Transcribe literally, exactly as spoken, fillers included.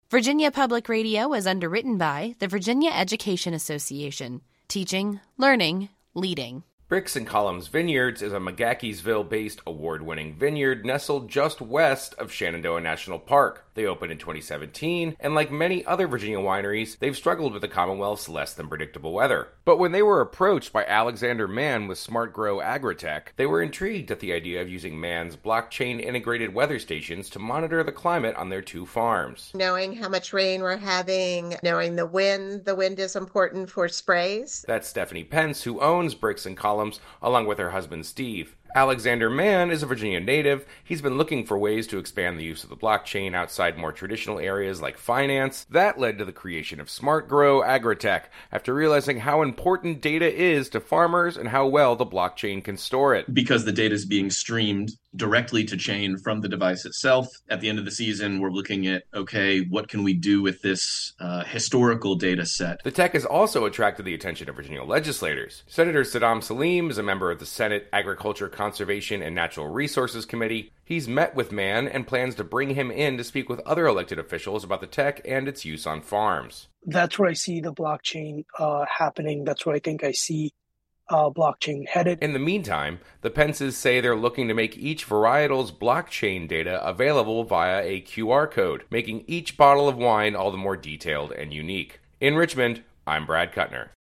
Virginia Public Radio is underwritten by the Virginia Education Association. Teaching, learning, leading. Bricks and Columns Vineyards is a McGahkeysville-based award-winning vineyard nestled just west of Shenandoah National Park. They opened in twenty seventeen, and like many other Virginia wineries, they've struggled with the Commonwealth's less than predictable weather. But when they were approached by Alexander Mann with Smart Grow Agritech, they were intrigued at the idea of using Mann's blockchain-integrated weather stations to monitor the climate on their two farms. Knowing how much rain we're having, knowing the wind, the wind is important for sprays. That's Stephanie Pence, who owns Bricks and Columns, along with her husband Steve. Alexander Mann is a Virginia native. He's been looking for ways to expand the use of the blockchain outside more traditional areas like finance. That led to the creation of Smart Grow Agritech, after realizing how important data is to farmers and how well the blockchain can store it. Because the data is being streamed directly to chain from the device itself. At the end of the season, we're looking at, okay, what can we do with this uh, historical data set? The tech has also attracted the attention of Virginia legislators. Senator Saddam Salim is a member of the Senate Agriculture, Conservation, and Natural Resources Committee. He's met with Mann and plans to bring him in to speak with other elected officials about the tech and its use on farms. That's where I see the blockchain uh, happening. That's where I think I see Uh, blockchain headed. In the meantime, the Pences say they're looking to make each varietal's blockchain data available via a Q R code, making each bottle of wine all the more detailed and unique. In Richmond, I'm Brad Kuttner.